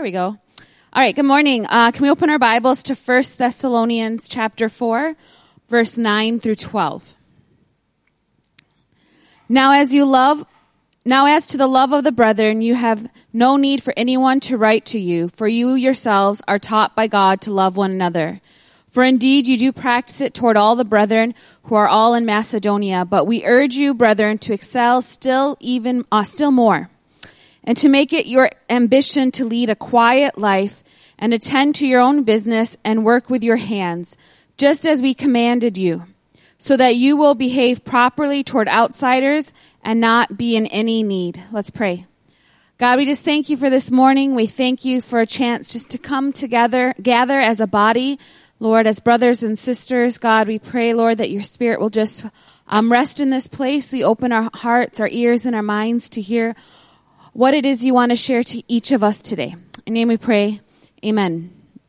There we go. All right, good morning. Can we open our Bibles to 1 Thessalonians chapter 4, verse 9 through 12. Now as to the love of the brethren, you have no need for anyone to write to you, for you yourselves are taught by God to love one another. For indeed you do practice it toward all the brethren who are all in Macedonia. But we urge you, brethren, to excel still more, and to make it your ambition to lead a quiet life and attend to your own business and work with your hands, just as we commanded you, so that you will behave properly toward outsiders and not be in any need. Let's pray. God, we just thank you for this morning. We thank you for a chance just to come together, gather as a body, Lord, as brothers and sisters. God, we pray, Lord, that your Spirit will just rest in this place. We open our hearts, our ears, and our minds to hear what it is you want to share to each of us today. In your name we pray. Amen.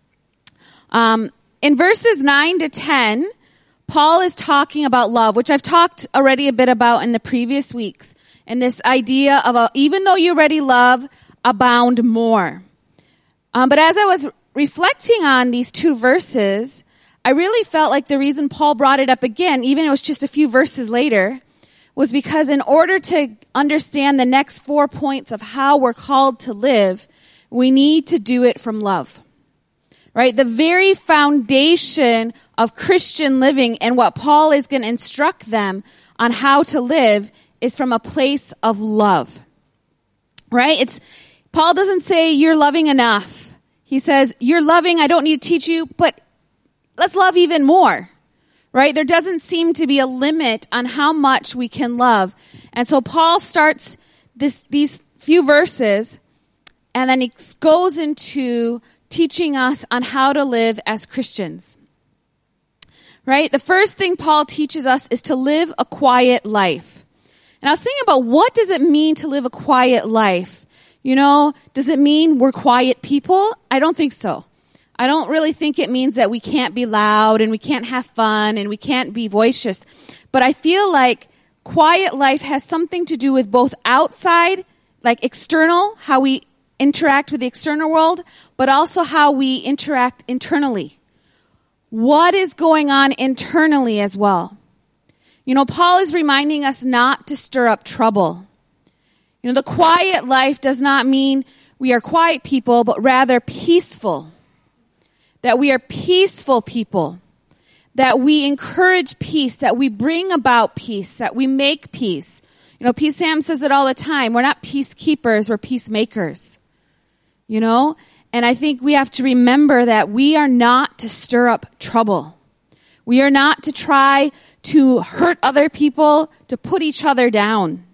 In verses 9 to 10, Paul is talking about love, which I've talked already a bit about in the previous weeks. And this idea of even though you already love, abound more. But as I was reflecting on these two verses, I really felt like the reason Paul brought it up again, even though it was just a few verses later, was because in order to understand the next 4 points of how we're called to live, we need to do it from love. Right? The very foundation of Christian living and what Paul is going to instruct them on how to live is from a place of love. Right? Paul doesn't say you're loving enough. He says you're loving, I don't need to teach you, but let's love even more. Right? There doesn't seem to be a limit on how much we can love. And so Paul starts these few verses, and then he goes into teaching us on how to live as Christians. Right? The first thing Paul teaches us is to live a quiet life. And I was thinking about, what does it mean to live a quiet life? You know, does it mean we're quiet people? I don't think so. I don't really think it means that we can't be loud and we can't have fun and we can't be boisterous. But I feel like quiet life has something to do with both outside, like external, how we interact with the external world, but also how we interact internally. What is going on internally as well? You know, Paul is reminding us not to stir up trouble. You know, the quiet life does not mean we are quiet people, but rather peaceful. That we are peaceful people, that we encourage peace, that we bring about peace, that we make peace. You know, Peace Sam says it all the time. We're not peacekeepers, we're peacemakers. You know, and I think we have to remember that we are not to stir up trouble. We are not to try to hurt other people, to put each other down.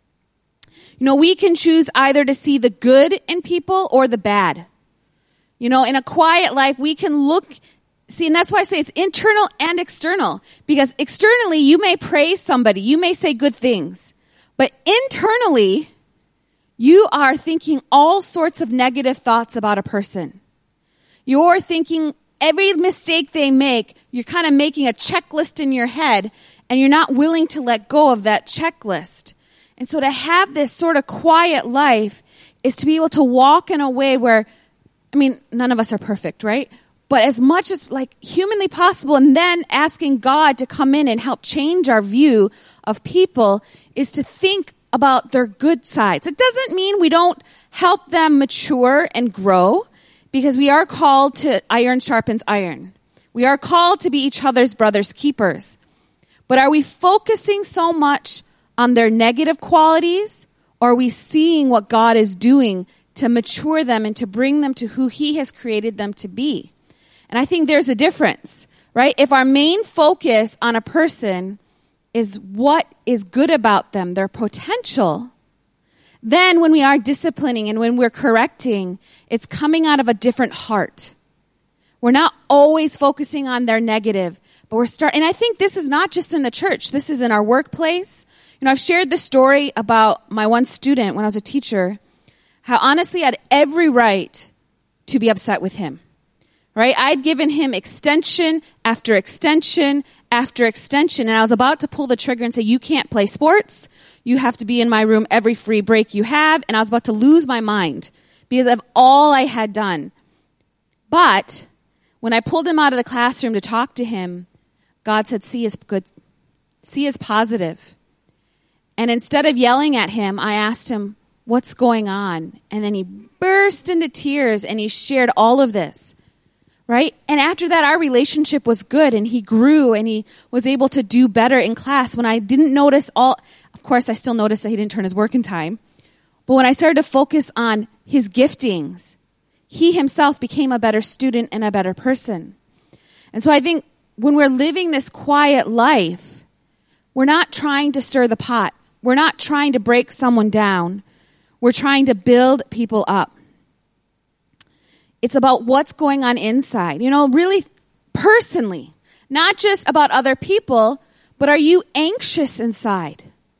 You know, we can choose either to see the good in people or the bad. You know, in a quiet life, we can see, and that's why I say it's internal and external. Because externally, you may praise somebody, you may say good things. But internally, you are thinking all sorts of negative thoughts about a person. You're thinking every mistake they make, you're kind of making a checklist in your head, and you're not willing to let go of that checklist. And so to have this sort of quiet life is to be able to walk in a way where, I mean, none of us are perfect, right? But as much as like humanly possible, and then asking God to come in and help change our view of people, is to think about their good sides. It doesn't mean we don't help them mature and grow, because we are called to iron sharpens iron. We are called to be each other's brothers' keepers. But are we focusing so much on their negative qualities, or are we seeing what God is doing to mature them and to bring them to who he has created them to be? And I think there's a difference, right? If our main focus on a person is what is good about them, their potential, then when we are disciplining and when we're correcting, it's coming out of a different heart. We're not always focusing on their negative, but and I think this is not just in the church. This is in our workplace. You know, I've shared the story about my one student when I was a teacher, how honestly I had every right to be upset with him, right? I'd given him extension after extension after extension, and I was about to pull the trigger and say, you can't play sports. You have to be in my room every free break you have. And I was about to lose my mind because of all I had done. But when I pulled him out of the classroom to talk to him, God said, C is good. C is positive. And instead of yelling at him, I asked him, what's going on? And then he burst into tears and he shared all of this, right? And after that, our relationship was good and he grew and he was able to do better in class. When I didn't notice of course, I still noticed that he didn't turn his work in time. But when I started to focus on his giftings, he himself became a better student and a better person. And so I think when we're living this quiet life, we're not trying to stir the pot. We're not trying to break someone down. We're trying to build people up. It's about what's going on inside. Really personally, not just about other people, but are you anxious inside?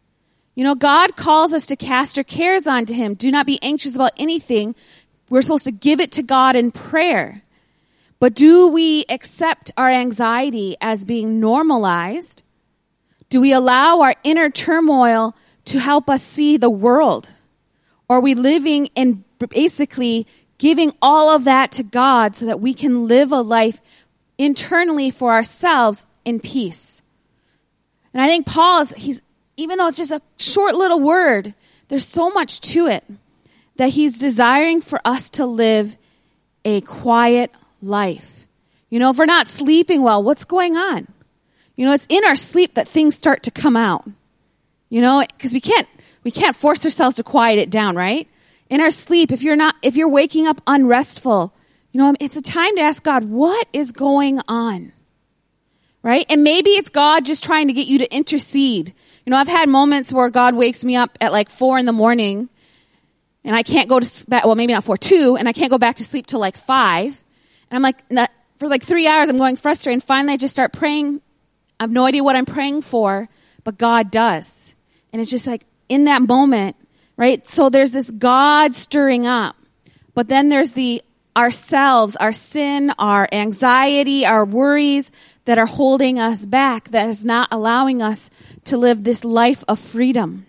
God calls us to cast our cares onto him. Do not be anxious about anything. We're supposed to give it to God in prayer. But do we accept our anxiety as being normalized? Do we allow our inner turmoil to help us see the world? Or are we living and basically giving all of that to God so that we can live a life internally for ourselves in peace? And I think even though it's just a short little word, there's so much to it that he's desiring for us to live a quiet life. If we're not sleeping well, what's going on? It's in our sleep that things start to come out. Because we can't force ourselves to quiet it down, right? In our sleep, if you're waking up unrestful, it's a time to ask God, what is going on? Right? And maybe it's God just trying to get you to intercede. I've had moments where God wakes me up at like 4 a.m. and I can't go to bed, well, maybe not 4, 2, and I can't go back to sleep till like 5. And I'm like, for like 3 hours, I'm going frustrated. And finally, I just start praying. I have no idea what I'm praying for, but God does. And it's just like in that moment, right? So there's this God stirring up, but then there's ourselves, our sin, our anxiety, our worries that are holding us back, that is not allowing us to live this life of freedom.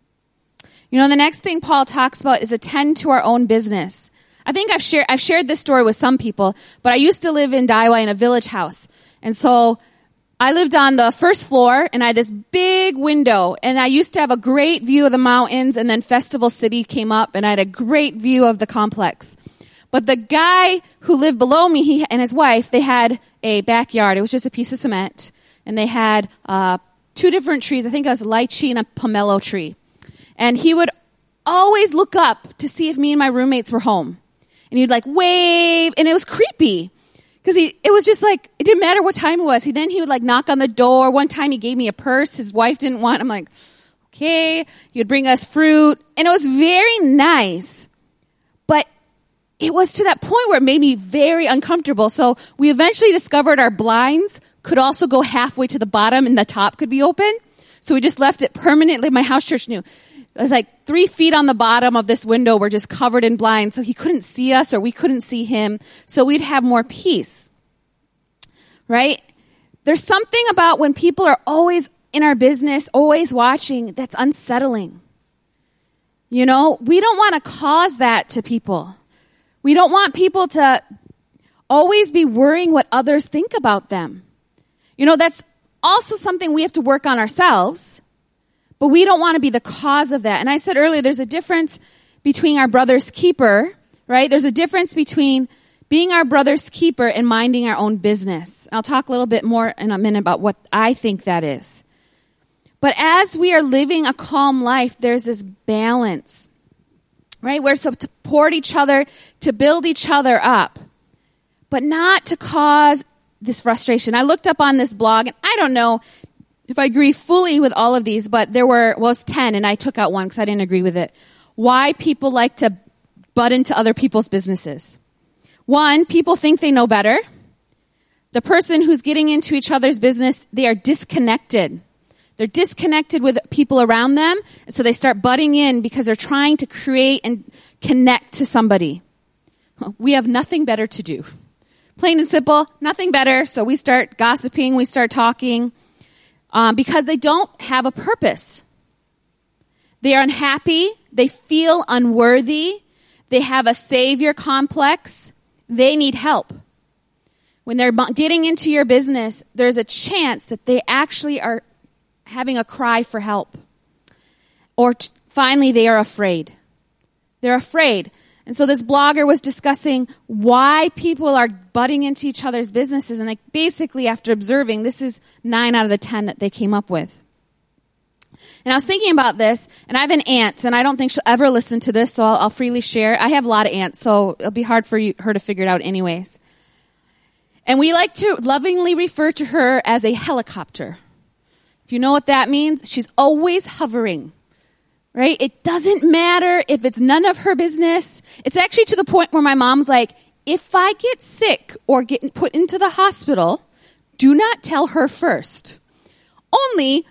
The next thing Paul talks about is attend to our own business. I think I've shared this story with some people, but I used to live in Daiwa in a village house. And so I lived on the first floor and I had this big window and I used to have a great view of the mountains, and then Festival City came up and I had a great view of the complex. But the guy who lived below me, he and his wife, they had a backyard. It was just a piece of cement. And they had 2 different trees. I think it was a lychee and a pomelo tree. And he would always look up to see if me and my roommates were home. And he'd like wave, and it was creepy. Because it was just like, it didn't matter what time it was. He would like knock on the door. One time he gave me a purse his wife didn't want. I'm like, okay. He would bring us fruit. And it was very nice. But it was to that point where it made me very uncomfortable. So we eventually discovered our blinds could also go halfway to the bottom and the top could be open. So we just left it permanently. My house church knew. It was like 3 feet on the bottom of this window were just covered in blinds. So he couldn't see us or we couldn't see him. So we'd have more peace. Right? There's something about when people are always in our business, always watching, that's unsettling. We don't want to cause that to people. We don't want people to always be worrying what others think about them. That's also something we have to work on ourselves, but we don't want to be the cause of that. And I said earlier, there's a difference between our brother's keeper, right? There's a difference between being our brother's keeper and minding our own business. I'll talk a little bit more in a minute about what I think that is. But as we are living a calm life, there's this balance. Right? We're supposed to support each other, to build each other up, but not to cause this frustration. I looked up on this blog, and I don't know if I agree fully with all of these, but it was 10, and I took out one because I didn't agree with it. Why people like to butt into other people's businesses. 1, people think they know better. The person who's getting into each other's business, they are disconnected. They're disconnected with people around them, and so they start butting in because they're trying to create and connect to somebody. We have nothing better to do. Plain and simple, nothing better, so we start gossiping, we start talking, because they don't have a purpose. They are unhappy, they feel unworthy, They have a savior complex. They need help. When they're getting into your business, there's a chance that they actually are having a cry for help. Or finally, they are afraid. They're afraid. And so this blogger was discussing why people are butting into each other's businesses. And like basically after observing, this is 9 out of the 10 that they came up with. And I was thinking about this, and I have an aunt, and I don't think she'll ever listen to this, so I'll freely share. I have a lot of aunts, so it'll be hard for her to figure it out anyways. And we like to lovingly refer to her as a helicopter. If you know what that means, she's always hovering, right? It doesn't matter if it's none of her business. It's actually to the point where my mom's like, if I get sick or get put into the hospital, do not tell her first. Only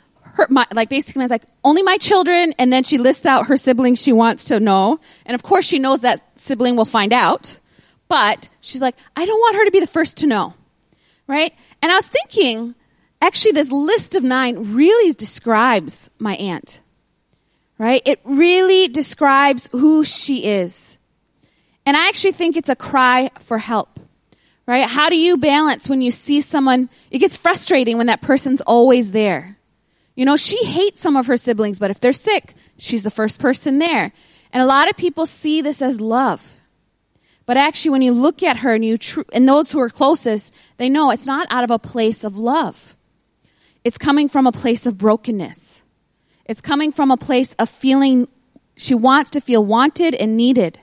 only my children, and then she lists out her siblings she wants to know. And of course she knows that sibling will find out. But she's like, I don't want her to be the first to know, right? And I was thinking, actually this list of 9 really describes my aunt, right? It really describes who she is. And I actually think it's a cry for help, right? How do you balance when you see someone, it gets frustrating when that person's always there. You know, she hates some of her siblings, but if they're sick, she's the first person there. And a lot of people see this as love. But actually, when you look at her and those who are closest, they know it's not out of a place of love. It's coming from a place of brokenness. It's coming from a place of feeling, she wants to feel wanted and needed.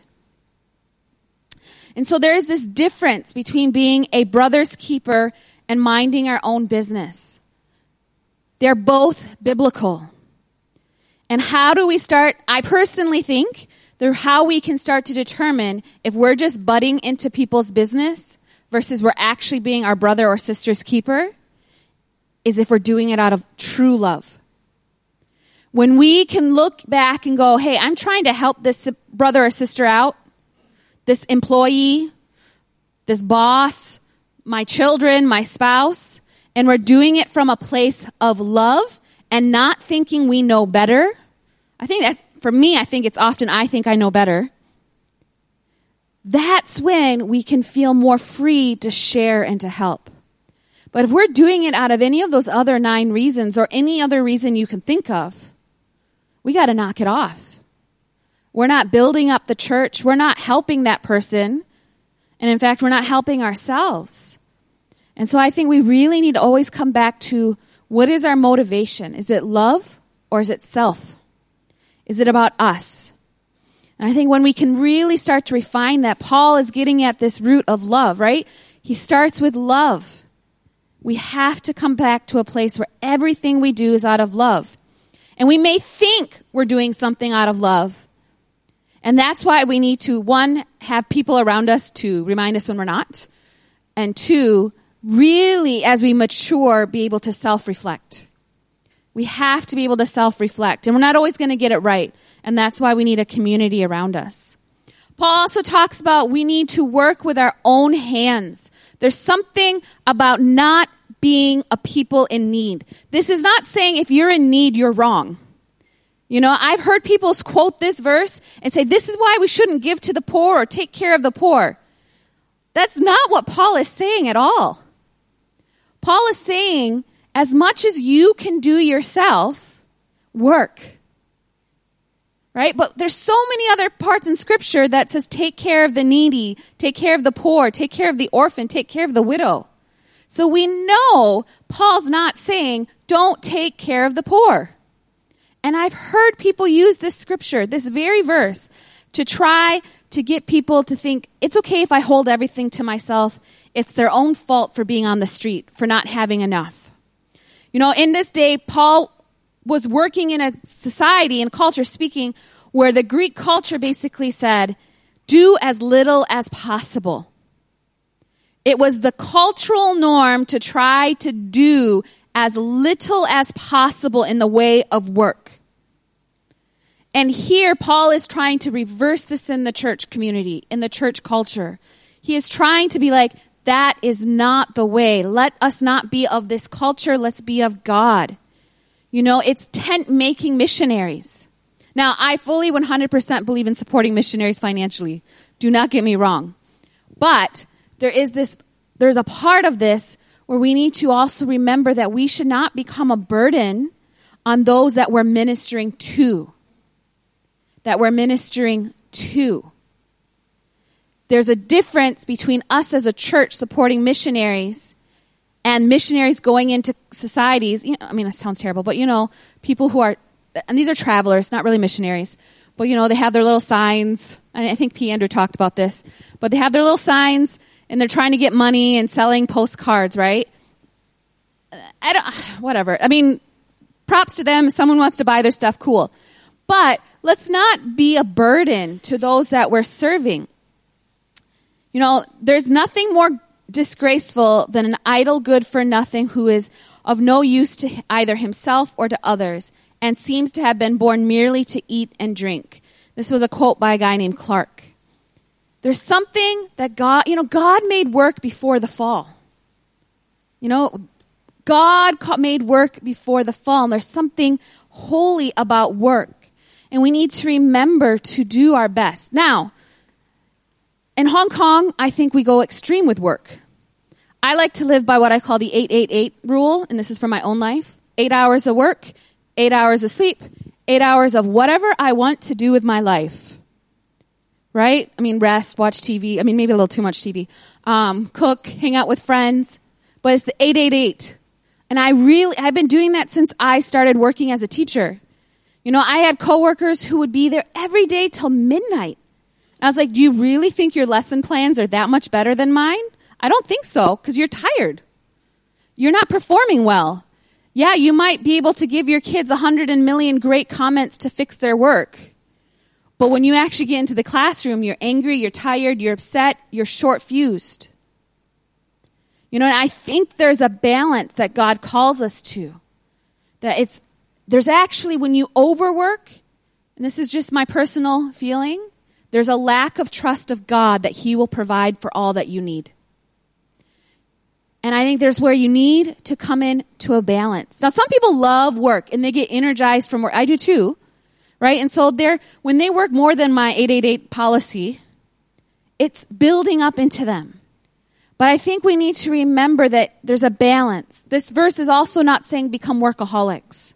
And so there is this difference between being a brother's keeper and minding our own business. They're both biblical. And how do we start? I personally think how we can start to determine if we're just butting into people's business versus we're actually being our brother or sister's keeper is if we're doing it out of true love. When we can look back and go, hey, I'm trying to help this brother or sister out, this employee, this boss, my children, my spouse, and we're doing it from a place of love and not thinking we know better. I think that's, for me, I think it's often I think I know better. That's when we can feel more free to share and to help. But if we're doing it out of any of those other 9 reasons or any other reason you can think of, we got to knock it off. We're not building up the church. We're not helping that person. And in fact, we're not helping ourselves. And so I think we really need to always come back to what is our motivation? Is it love or is it self? Is it about us? And I think when we can really start to refine that, Paul is getting at this root of love, right? He starts with love. We have to come back to a place where everything we do is out of love. And we may think we're doing something out of love. And that's why we need to, 1, have people around us to remind us when we're not. And 2, really, as we mature, be able to self-reflect. We have to be able to self-reflect. And we're not always going to get it right. And that's why we need a community around us. Paul also talks about we need to work with our own hands. There's something about not being a people in need. This is not saying if you're in need, you're wrong. You know, I've heard people quote this verse and say, this is why we shouldn't give to the poor or take care of the poor. That's not what Paul is saying at all. Paul is saying, as much as you can do yourself, work. Right? But there's so many other parts in Scripture that says take care of the needy, take care of the poor, take care of the orphan, take care of the widow. So we know Paul's not saying don't take care of the poor. And I've heard people use this scripture, this very verse, to try to get people to think it's okay if I hold everything to myself. It's their own fault for being on the street, for not having enough. You know, in this day, Paul was working in a society and culture, speaking, where the Greek culture basically said, do as little as possible. It was the cultural norm to try to do as little as possible in the way of work. And here, Paul is trying to reverse this in the church community, in the church culture. He is trying to be like, that is not the way. Let us not be of this culture. Let's be of God. You know, it's tent-making missionaries. Now, I fully 100% believe in supporting missionaries financially. Do not get me wrong. But there's a part of this where we need to also remember that we should not become a burden on those that we're ministering to. There's a difference between us as a church supporting missionaries and missionaries going into societies. I mean, it sounds terrible, but people who are, and these are travelers, not really missionaries, but they have their little signs. And I think P. Andrew talked about this, but they have their little signs and they're trying to get money and selling postcards, right? Whatever. I mean, props to them. If someone wants to buy their stuff, cool. But let's not be a burden to those that we're serving. There's nothing more disgraceful than an idle good-for-nothing who is of no use to either himself or to others and seems to have been born merely to eat and drink. This was a quote by a guy named Clark. There's something that God made work before the fall. God made work before the fall, and there's something holy about work. And we need to remember to do our best. Now, in Hong Kong, I think we go extreme with work. I like to live by what I call the 8-8-8 rule, and this is for my own life. 8 hours of work, 8 hours of sleep, 8 hours of whatever I want to do with my life. Right? I mean, rest, watch TV. I mean, maybe a little too much TV. Cook, hang out with friends. But it's the 8-8-8. And I've been doing that since I started working as a teacher. I had coworkers who would be there every day till midnight. I was like, do you really think your lesson plans are that much better than mine? I don't think so, because you're tired. You're not performing well. Yeah, you might be able to give your kids 100 million great comments to fix their work. But when you actually get into the classroom, you're angry, you're tired, you're upset, you're short-fused. And I think there's a balance that God calls us to. There's actually, when you overwork, and this is just my personal feeling, there's a lack of trust of God that He will provide for all that you need. And I think there's where you need to come in to a balance. Now, some people love work and they get energized from work. I do too, right? And so when they work more than my 8-8-8 policy, it's building up into them. But I think we need to remember that there's a balance. This verse is also not saying become workaholics.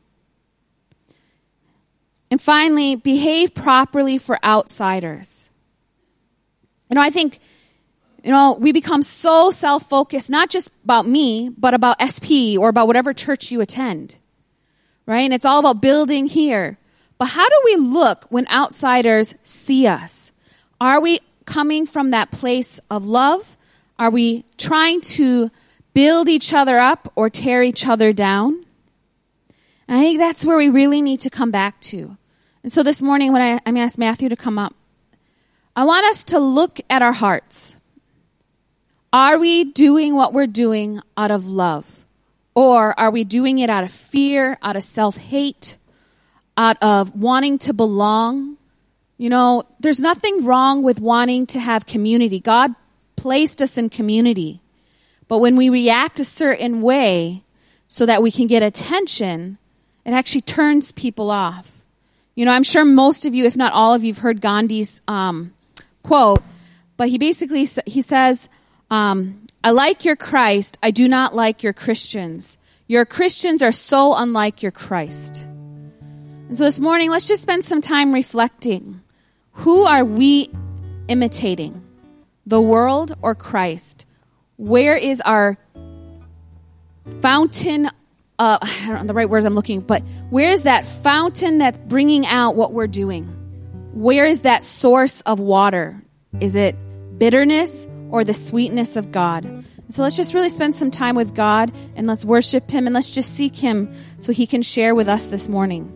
And finally, behave properly for outsiders. I think, we become so self-focused, not just about me, but about SP or about whatever church you attend, right? And it's all about building here. But how do we look when outsiders see us? Are we coming from that place of love? Are we trying to build each other up or tear each other down? And I think that's where we really need to come back to. And so this morning when I'm asked Matthew to come up, I want us to look at our hearts. Are we doing what we're doing out of love? Or are we doing it out of fear, out of self-hate, out of wanting to belong? There's nothing wrong with wanting to have community. God placed us in community. But when we react a certain way so that we can get attention, it actually turns people off. I'm sure most of you, if not all of you, have heard Gandhi's quote, but he says, I like your Christ, I do not like your Christians. Your Christians are so unlike your Christ. And so this morning, let's just spend some time reflecting. Who are we imitating? The world or Christ? Where is our fountain? I don't know the right words I'm looking, but where is that fountain that's bringing out what we're doing? Where is that source of water? Is it bitterness or the sweetness of God? So let's just really spend some time with God and let's worship Him and let's just seek Him so He can share with us this morning.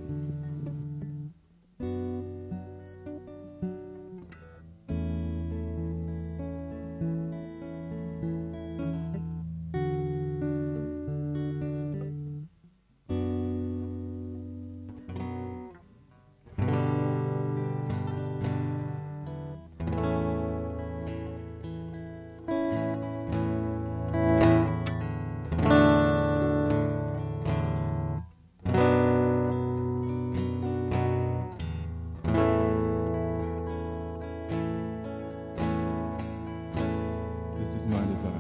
is my desire.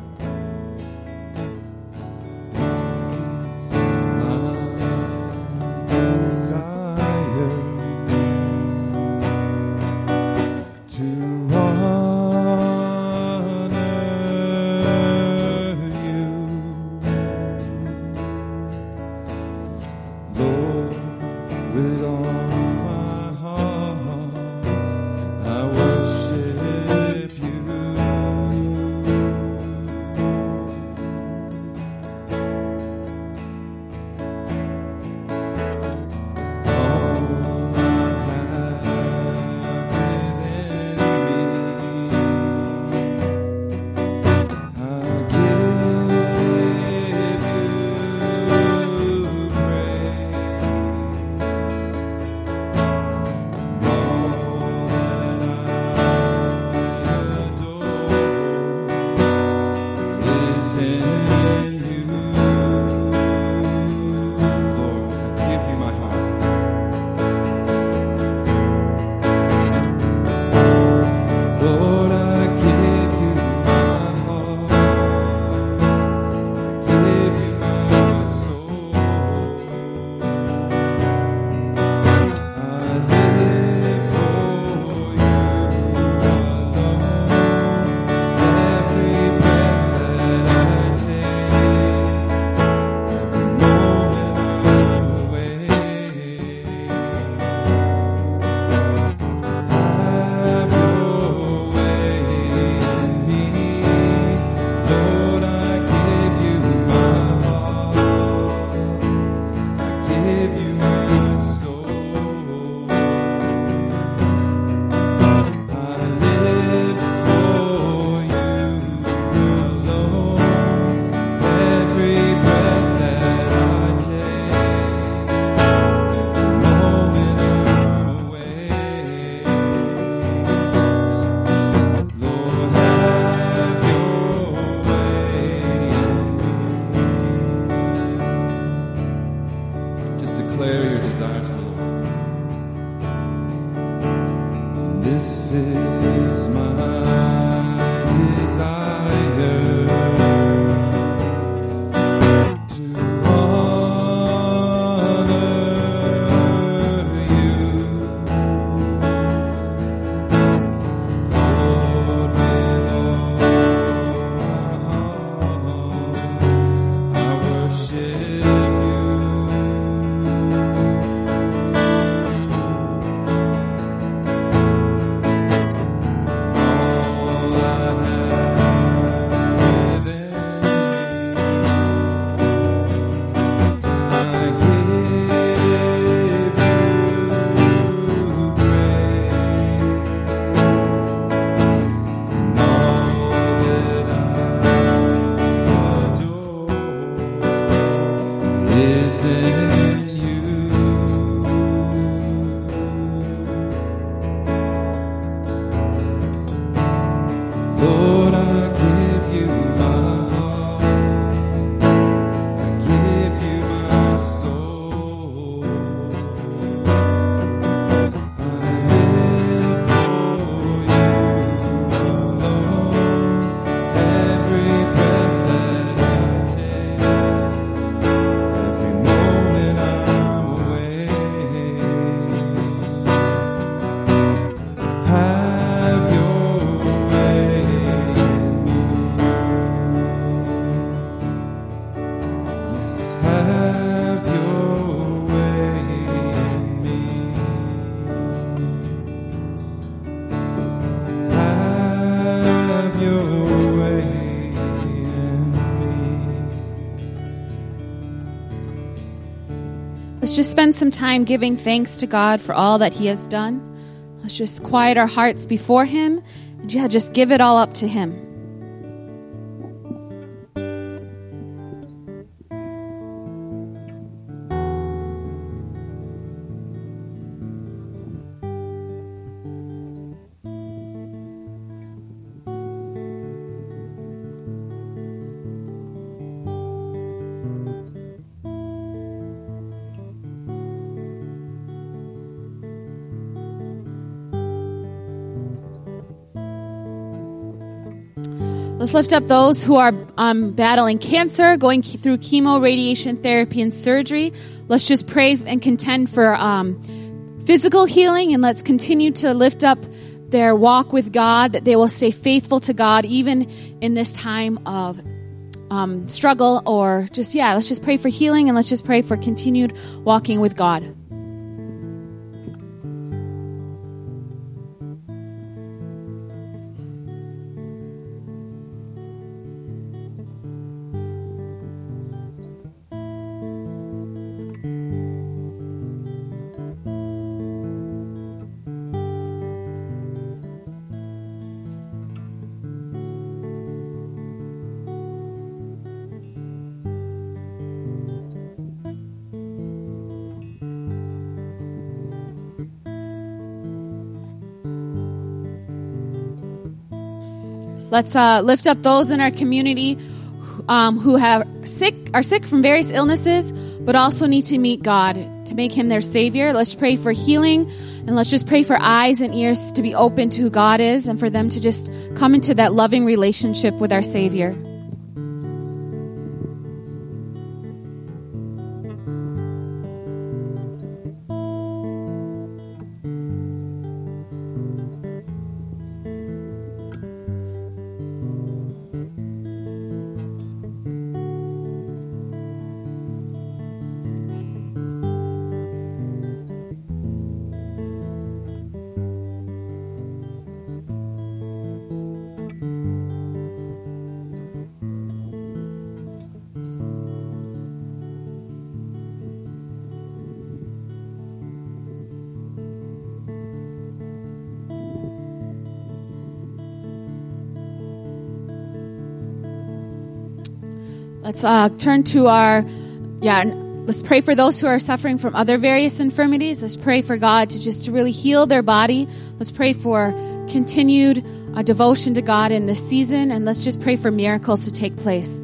Let's just spend some time giving thanks to God for all that He has done. Let's just quiet our hearts before Him. And just give it all up to Him. Let's lift up those who are battling cancer, going through chemo, radiation therapy, and surgery. Let's just pray and contend for physical healing, and let's continue to lift up their walk with God, that they will stay faithful to God even in this time of struggle, or let's just pray for healing, and let's just pray for continued walking with God. Let's lift up those in our community who are sick from various illnesses, but also need to meet God, to make Him their Savior. Let's pray for healing, and let's just pray for eyes and ears to be open to who God is, and for them to just come into that loving relationship with our Savior. Let's turn to let's pray for those who are suffering from other various infirmities. Let's pray for God to really heal their body. Let's pray for continued devotion to God in this season, and let's just pray for miracles to take place.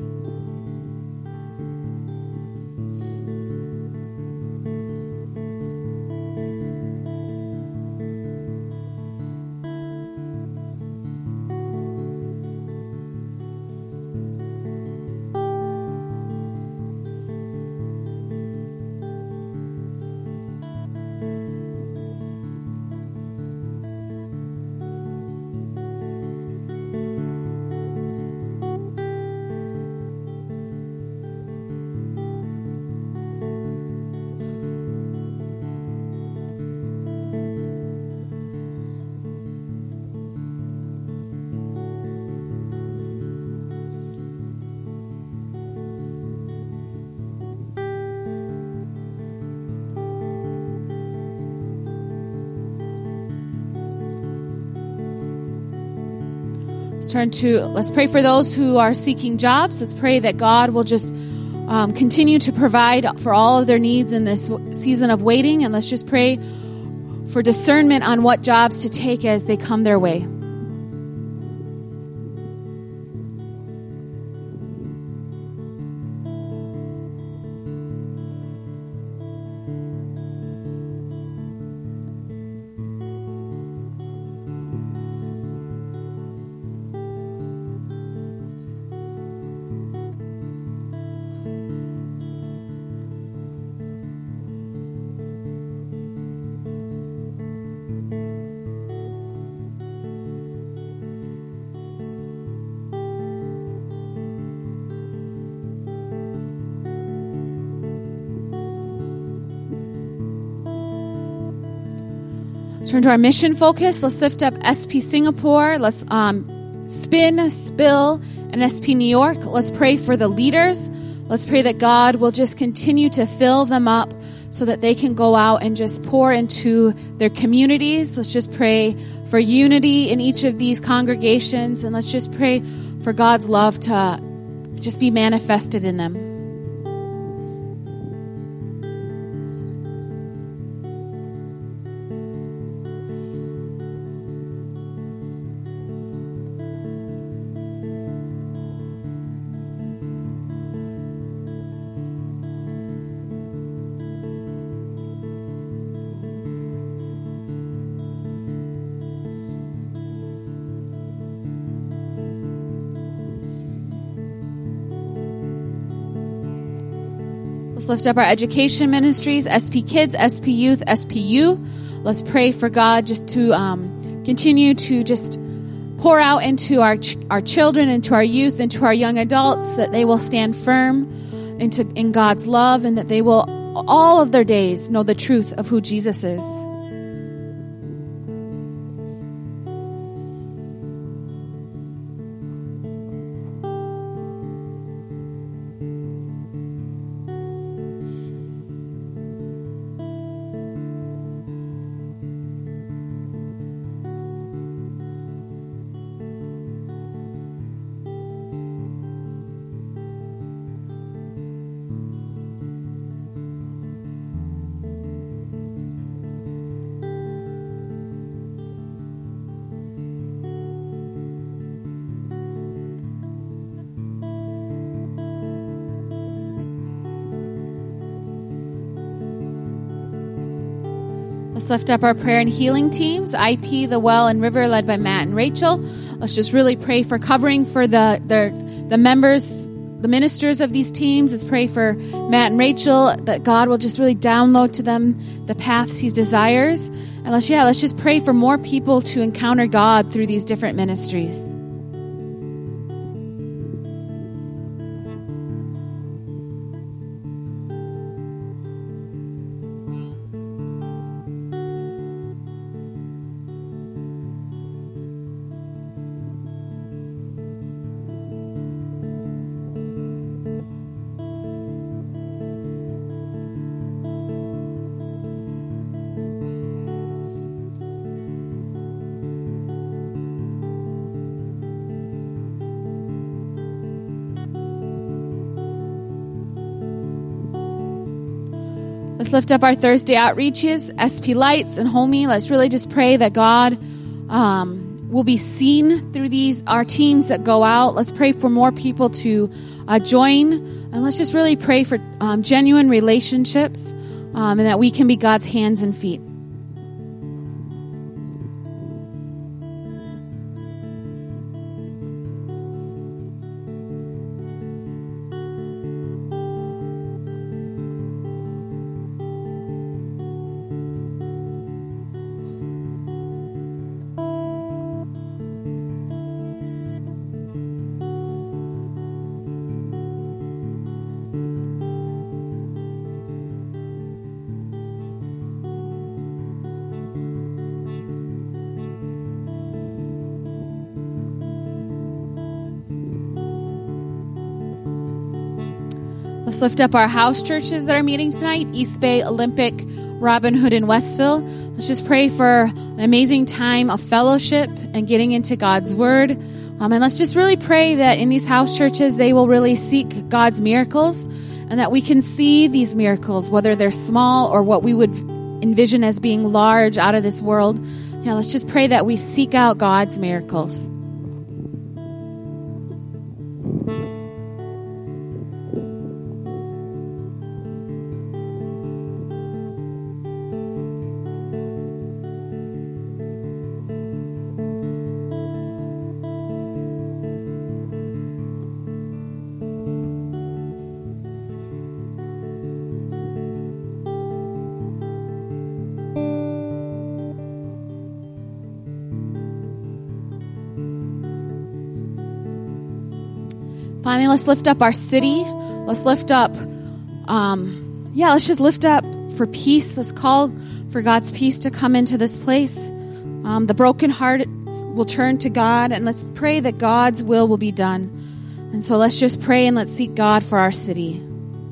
Let's pray for those who are seeking jobs. Let's pray that God will just continue to provide for all of their needs in this season of waiting. And let's just pray for discernment on what jobs to take as they come their way. Turn to our mission focus. Let's lift up SP Singapore. Let's Spin, Spill, and SP New York. Let's pray for the leaders. Let's pray that God will just continue to fill them up so that they can go out and just pour into their communities. Let's just pray for unity in each of these congregations, and let's just pray for God's love to just be manifested in them. Let's lift up our education ministries, SP Kids, SP Youth, SPU. Let's pray for God just to continue to just pour out into our children, into our youth, into our young adults, that they will stand firm in God's love, and that they will all of their days know the truth of who Jesus is. Let's lift up our prayer and healing teams, IP, The Well, and River, led by Matt and Rachel. Let's just really pray for covering for the members, the ministers of these teams. Let's pray for Matt and Rachel, that God will just really download to them the paths He desires. And let's just pray for more people to encounter God through these different ministries. Let's lift up our Thursday outreaches, SP Lights and Homie. Let's really just pray that God will be seen through our teams that go out. Let's pray for more people to join. And let's just really pray for genuine relationships and that we can be God's hands and feet. Let's lift up our house churches that are meeting tonight, East Bay, Olympic, Robin Hood, and Westville. Let's just pray for an amazing time of fellowship and getting into God's Word. And let's just really pray that in these house churches, they will really seek God's miracles, and that we can see these miracles, whether they're small or what we would envision as being large out of this world. Yeah, let's just pray that we seek out God's miracles. Finally, let's lift up our city. Let's lift up, let's just lift up for peace. Let's call for God's peace to come into this place. The broken heart will turn to God, and let's pray that God's will be done. And so let's just pray and let's seek God for our city.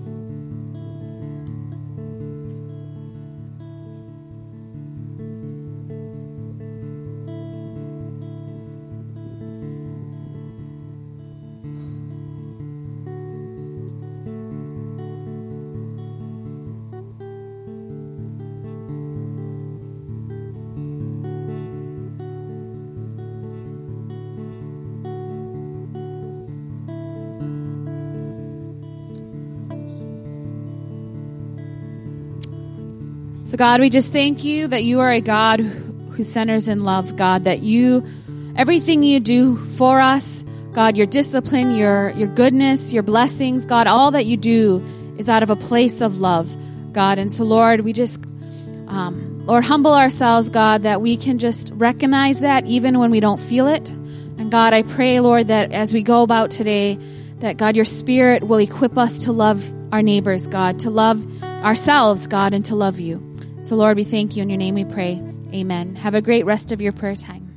So God, we just thank you that you are a God who centers in love, God, that everything you do for us, God, your discipline, your goodness, your blessings, God, all that you do is out of a place of love, God. And so, Lord, we just, Lord, humble ourselves, God, that we can just recognize that even when we don't feel it. And God, I pray, Lord, that as we go about today, that, God, your Spirit will equip us to love our neighbors, God, to love ourselves, God, and to love you. So, Lord, we thank you. In your name we pray. Amen. Have a great rest of your prayer time.